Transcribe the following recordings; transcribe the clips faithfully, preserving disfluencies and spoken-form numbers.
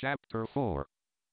Chapter four.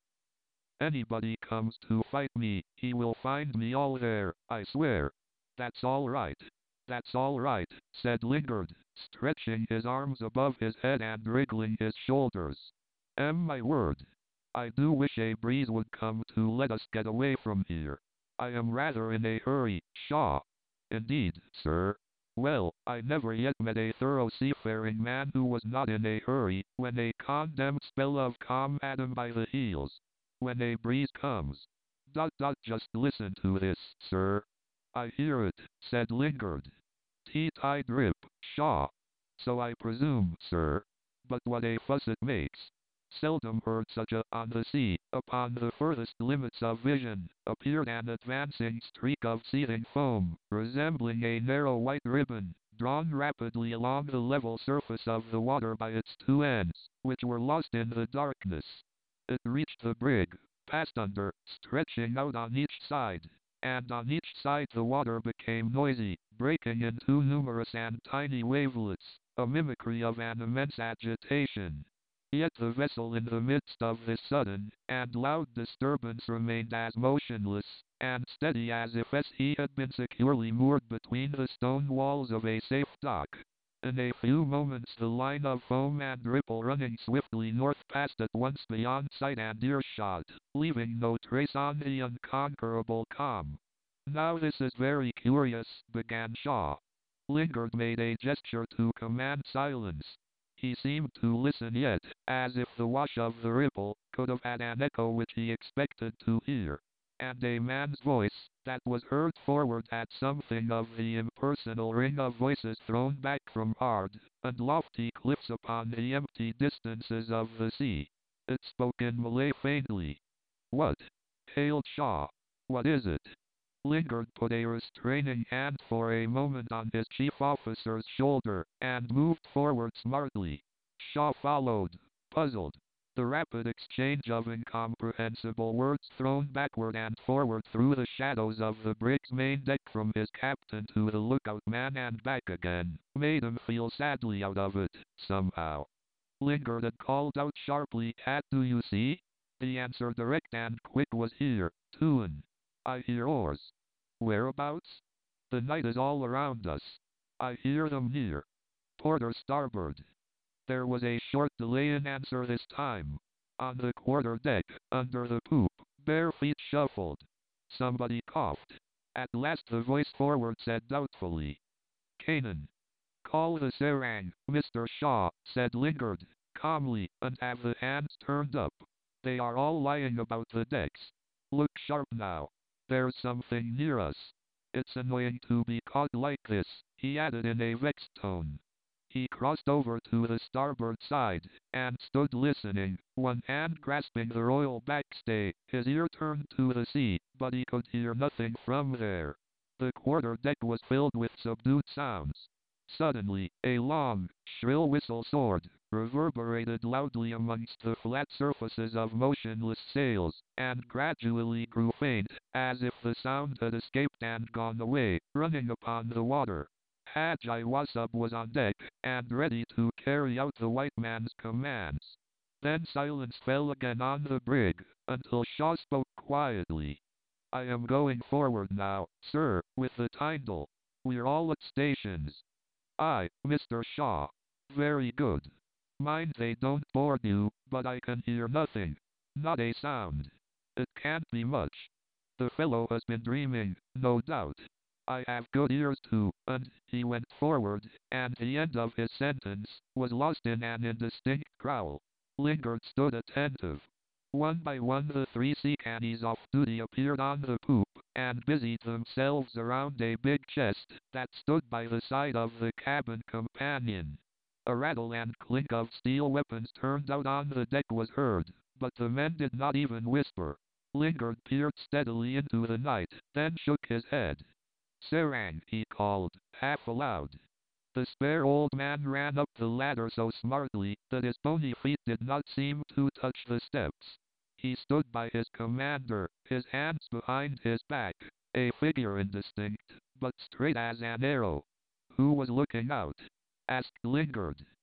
Anybody comes to fight me, he will find me all there, I swear. That's all right. That's all right, said Lingard, stretching his arms above his head and wriggling his shoulders. M my word. I do wish a breeze would come to let us get away from here. I am rather in a hurry, Shaw. Indeed, sir. Well, I never yet met a thorough seafaring man who was not in a hurry, when a condemned spell of calm had him by the heels. When a breeze comes. Dot dot just listen to this, sir. I hear it, said Lingard. Tea-tide drip, Shaw. So I presume, sir. But what a fuss it makes. Seldom heard such a, on the sea, upon the furthest limits of vision, appeared an advancing streak of seething foam, resembling a narrow white ribbon, drawn rapidly along the level surface of the water by its two ends, which were lost in the darkness. It reached the brig, passed under, stretching out on each side, and on each side the water became noisy, breaking into numerous and tiny wavelets, a mimicry of an immense agitation. Yet the vessel in the midst of this sudden and loud disturbance remained as motionless and steady as if he had been securely moored between the stone walls of a safe dock. In a few moments the line of foam and ripple running swiftly north passed at once beyond sight and earshot, leaving no trace on the unconquerable calm. Now this is very curious, began Shaw. Lingard made a gesture to command silence. He seemed to listen yet, as if the wash of the ripple could have had an echo which he expected to hear. And a man's voice, that was heard forward, had something of the impersonal ring of voices thrown back from hard and lofty cliffs upon the empty distances of the sea. It spoke in Malay faintly. What? Hailed Shaw. What is it? Lingard put a restraining hand for a moment on his chief officer's shoulder, and moved forward smartly. Shaw followed, puzzled. The rapid exchange of incomprehensible words thrown backward and forward through the shadows of the brig's main deck from his captain to the lookout man and back again, made him feel sadly out of it, somehow. Lingard had called out sharply, "Hat, do you see?" The answer, direct and quick, was, "Here, Tuan. I hear oars." "Whereabouts?" "The night is all around us. I hear them near. Port or starboard?" There was a short delay in answer this time. On the quarter deck, under the poop, bare feet shuffled. Somebody coughed. At last the voice forward said doubtfully, "Canaan." "Call the Serang, Mister Shaw," said Lingard, calmly, "and have the hands turned up. They are all lying about the decks. Look sharp now. There's something near us. It's annoying to be caught like this," he added in a vexed tone. He crossed over to the starboard side, and stood listening, one hand grasping the royal backstay, his ear turned to the sea, but he could hear nothing from there. The quarter deck was filled with subdued sounds. Suddenly, a long, shrill whistle soared, reverberated loudly amongst the flat surfaces of motionless sails, and gradually grew faint, as if the sound had escaped and gone away, running upon the water. Haji Wasub was on deck, and ready to carry out the white man's commands. Then silence fell again on the brig, until Shaw spoke quietly. "I am going forward now, sir, with the Tyndall. We're all at stations." "Aye, Mister Shaw. Very good. Mind they don't board you, but I can hear nothing. Not a sound. It can't be much. The fellow has been dreaming, no doubt. I have good ears too," and he went forward, and the end of his sentence was lost in an indistinct growl. Lingard stood attentive. One by one the three seacannies off duty appeared on the poop, and busied themselves around a big chest that stood by the side of the cabin companion. A rattle and clink of steel weapons turned out on the deck was heard, but the men did not even whisper. Lingard peered steadily into the night, then shook his head. "Serang," he called, half aloud. The spare old man ran up the ladder so smartly that his bony feet did not seem to touch the steps. He stood by his commander, his hands behind his back, a figure indistinct, but straight as an arrow. "Who was looking out?" asked Lingard.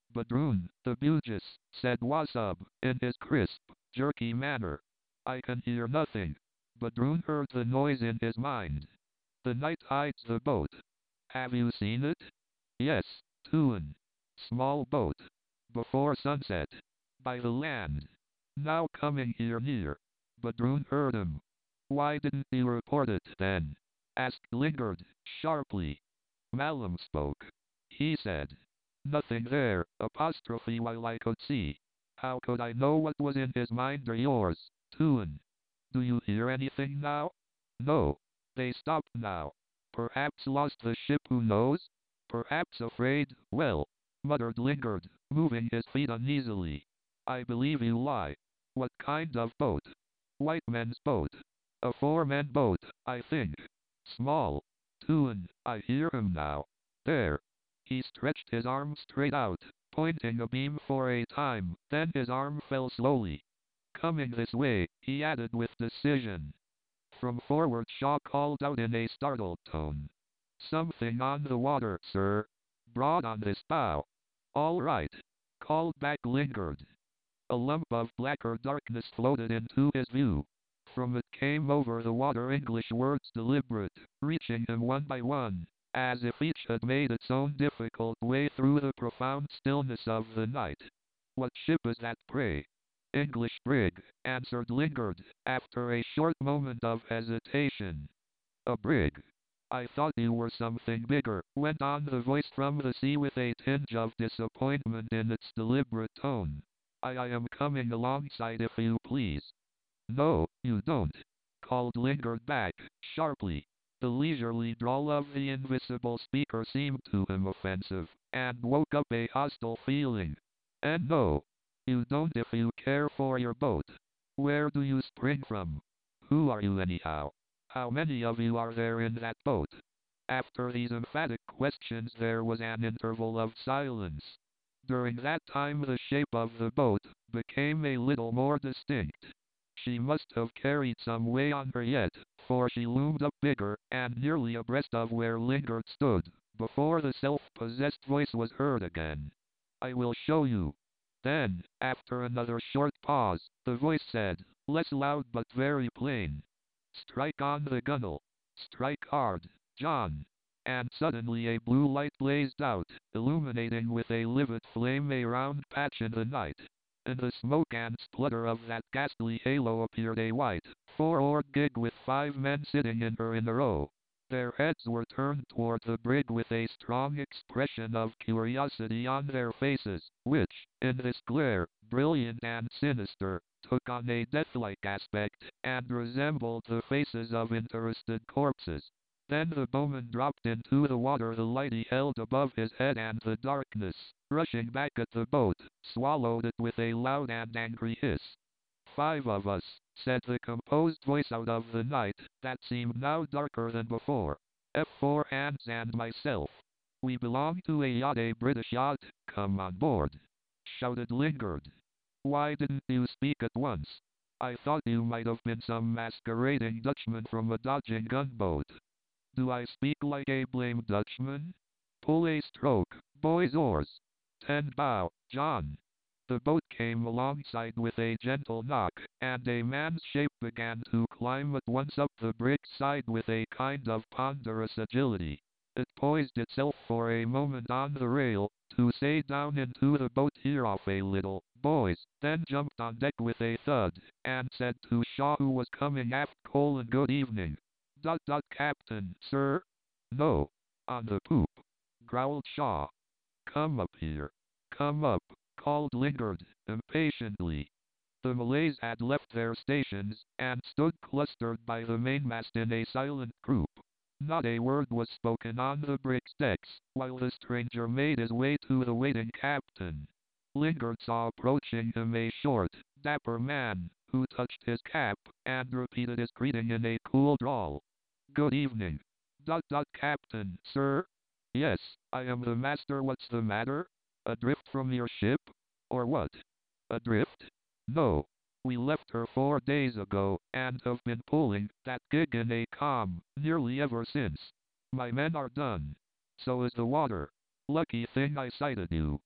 Badroon, the Bugis, said Wasub, in his crisp, jerky manner. I can hear nothing. Badroon heard the noise in his mind. The night hides the boat. Have you seen it? Yes, Tuan. Small boat. Before sunset. By the land. Now coming here near. Badroon heard him. Why didn't he report it then? Asked Lingard, sharply. Malam spoke. He said. Nothing there, apostrophe while I could see. How could I know what was in his mind or yours, Tuan? Do you hear anything now? No. They stopped now. Perhaps lost the ship, who knows? Perhaps afraid, well, muttered Lingard, moving his feet uneasily. I believe you lie. What kind of boat? White men's boat. A four-man boat, I think. Small. Tuan, I hear him now. There. He stretched his arm straight out, pointing a beam for a time, then his arm fell slowly. Coming this way, he added with decision. From forward Shaw called out in a startled tone. Something on the water, sir. Broad on this bow. All right. Called back Lingard. A lump of blacker darkness floated into his view. From it came over the water English words deliberate, reaching him one by one, as if each had made its own difficult way through the profound stillness of the night. What ship is that, pray? English brig, answered Lingard, after a short moment of hesitation. A brig. I thought you were something bigger, went on the voice from the sea with a tinge of disappointment in its deliberate tone. I, I am coming alongside if you please. No, you don't, called Lingard back, sharply. The leisurely drawl of the invisible speaker seemed to him offensive, and woke up a hostile feeling. And no, you don't if you care for your boat. Where do you spring from? Who are you anyhow? How many of you are there in that boat? After these emphatic questions there was an interval of silence. During that time the shape of the boat became a little more distinct. She must have carried some way on her yet, for she loomed up bigger, and nearly abreast of where Lingard stood, before the self-possessed voice was heard again. I will show you. Then, after another short pause, the voice said, less loud but very plain. Strike on the gunwale. Strike hard, John. And suddenly a blue light blazed out, illuminating with a livid flame a round patch in the night. In the smoke and splutter of that ghastly halo appeared a white, four-oared gig with five men sitting in her in a row. Their heads were turned toward the brig with a strong expression of curiosity on their faces, which, in this glare, brilliant and sinister, took on a death-like aspect, and resembled the faces of interested corpses. Then the bowman dropped into the water the light he held above his head, and the darkness, rushing back at the boat, swallowed it with a loud and angry hiss. Five of us, said the composed voice out of the night, that seemed now darker than before. F four hands and myself. We belong to a yacht, a British yacht. Come on board, shouted Lingard. Why didn't you speak at once? I thought you might have been some masquerading Dutchman from a dodging gunboat. Do I speak like a blamed Dutchman? Pull a stroke, boys' oars. Ten bow, John. The boat came alongside with a gentle knock, and a man's shape began to climb at once up the brig's side with a kind of ponderous agility. It poised itself for a moment on the rail, to say down into the boat, here off a little, boys, then jumped on deck with a thud, and said to Shaw, who was coming aft, colon, good evening. Dot dot Captain, sir? No. On the poop, growled Shaw. Come up here. Come up, called Lingard, impatiently. The Malays had left their stations, and stood clustered by the mainmast in a silent group. Not a word was spoken on the brig's decks, while the stranger made his way to the waiting captain. Lingard saw approaching him a short, dapper man, who touched his cap, and repeated his greeting in a cool drawl. Good evening. Dot dot Captain, sir? Yes, I am the master. What's the matter? Adrift from your ship? Or what? Adrift? No. We left her four days ago, and have been pulling that gig in a calm, nearly ever since. My men are done. So is the water. Lucky thing I sighted you.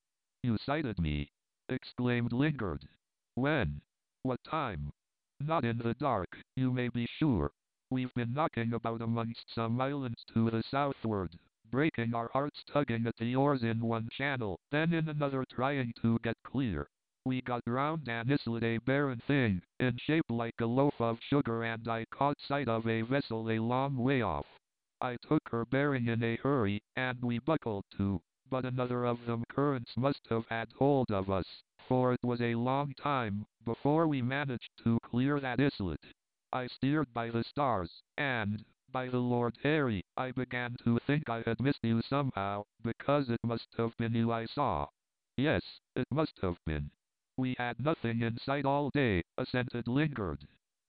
You sighted me, exclaimed Lingard. When? What time? Not in the dark, you may be sure. We've been knocking about amongst some islands to the southward, breaking our hearts tugging at the oars in one channel, then in another trying to get clear. We got round an islet, a barren thing, in shape like a loaf of sugar, and I caught sight of a vessel a long way off. I took her bearing in a hurry, and we buckled to, but another of them currents must have had hold of us, for it was a long time before we managed to clear that islet. I steered by the stars, and, by the Lord Harry, I began to think I had missed you somehow, because it must have been you I saw. Yes, it must have been. We had nothing in sight all day, assented Lingard.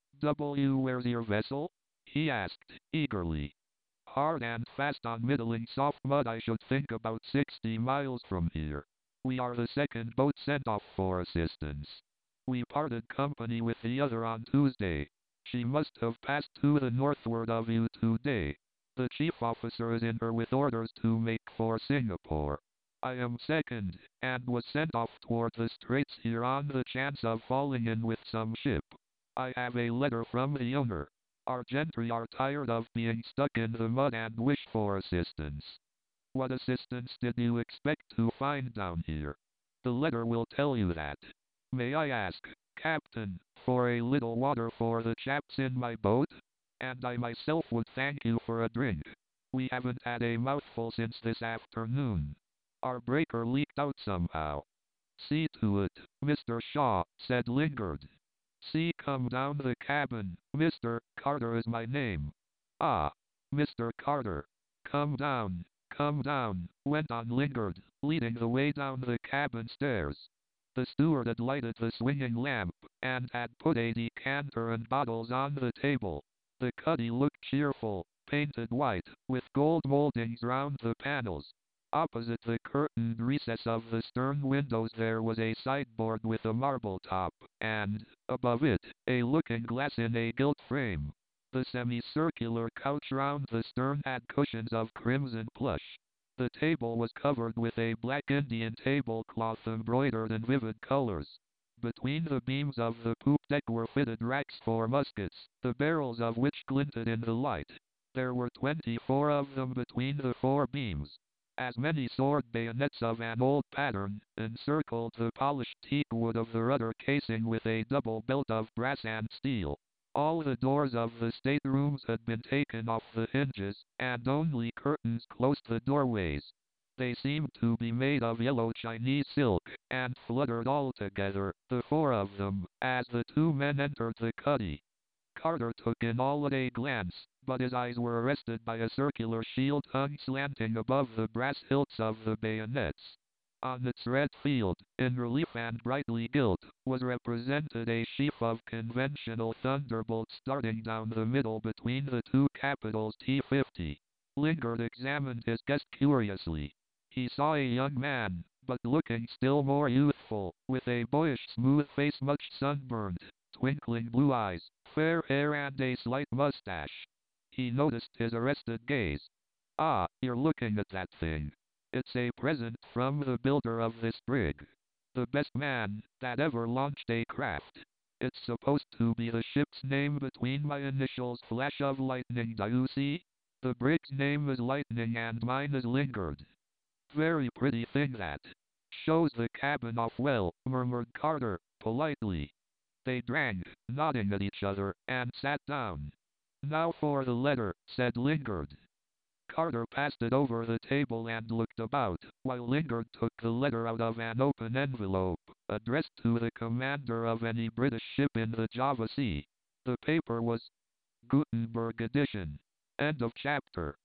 W, where's your vessel? He asked, eagerly. Hard and fast on middling soft mud, I should think about sixty miles from here. We are the second boat sent off for assistance. We parted company with the other on Tuesday. She must have passed to the northward of you today. The chief officer is in her with orders to make for Singapore. I am second, and was sent off toward the straits here on the chance of falling in with some ship. I have a letter from the owner. Our gentry are tired of being stuck in the mud and wish for assistance. What assistance did you expect to find down here? The letter will tell you that. May I ask, Captain, for a little water for the chaps in my boat? And I myself would thank you for a drink. We haven't had a mouthful since this afternoon. Our breaker leaked out somehow. See to it, Mister Shaw, said Lingard. See, come down the cabin, Mister Carter is my name. Ah, Mister Carter. Come down, come down, went on Lingard, leading the way down the cabin stairs. The steward had lighted the swinging lamp, and had put a decanter and bottles on the table. The cuddy looked cheerful, painted white, with gold moldings round the panels. Opposite the curtained recess of the stern windows there was a sideboard with a marble top, and, above it, a looking-glass in a gilt frame. The semicircular couch round the stern had cushions of crimson plush. The table was covered with a black Indian tablecloth embroidered in vivid colors. Between the beams of the poop deck were fitted racks for muskets, the barrels of which glinted in the light. There were twenty-four of them between the four beams. As many sword bayonets of an old pattern encircled the polished teak wood of the rudder casing with a double belt of brass and steel. All the doors of the staterooms had been taken off the hinges, and only curtains closed the doorways. They seemed to be made of yellow Chinese silk, and fluttered all together, the four of them, as the two men entered the cuddy. Carter took in all at a glance, but his eyes were arrested by a circular shield hung slanting above the brass hilts of the bayonets. On its red field, in relief and brightly gilt, was represented a sheaf of conventional thunderbolts starting down the middle between the two capitals T fifty. Lingard examined his guest curiously. He saw a young man, but looking still more youthful, with a boyish smooth face much sunburned, twinkling blue eyes, fair hair and a slight mustache. He noticed his arrested gaze. Ah, you're looking at that thing. It's a present from the builder of this brig. The best man that ever launched a craft. It's supposed to be the ship's name between my initials, Flash of Lightning, do you see? The brig's name is Lightning and mine is Lingard. Very pretty thing that. Shows the cabin off well, murmured Carter, politely. They drank, nodding at each other, and sat down. Now for the letter, said Lingard. Carter passed it over the table and looked about, while Lingard took the letter out of an open envelope, addressed to the commander of any British ship in the Java Sea. The paper was Gutenberg edition. End of chapter.